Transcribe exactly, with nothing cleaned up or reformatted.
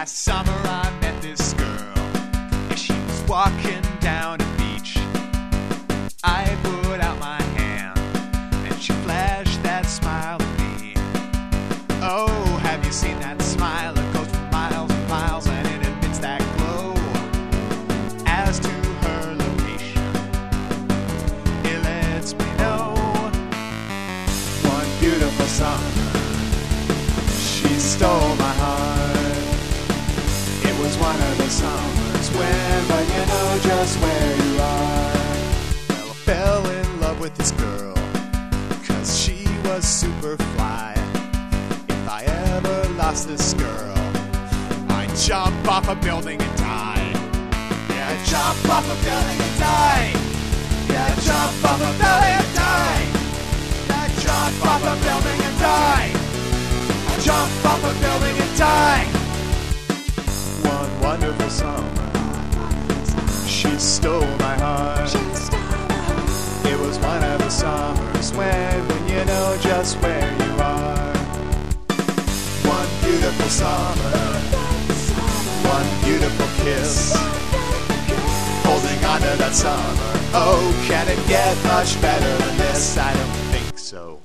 Last summer I met this girl, and she was walking down a beach. I put out my hand, and she flashed that smile at me. Oh, have you seen that smile? It goes for miles and miles, and it emits that glow. As to her location, it lets me know. One beautiful summer, she stole my heart. It was one of the summers when, but you know just where you are. Well, I fell in love with this girl, cause she was super fly. If I ever lost this girl, I'd jump off a building and die. Yeah, jump off a building and die. Yeah, jump off a building and die. Yeah, jump off a building and die. Jump off a building and die. One wonderful summer, she stole my heart. It was one of the summers when, when you know just where you are. One beautiful summer, one beautiful kiss, holding on to that summer. Oh, can it get much better than this? I don't think so.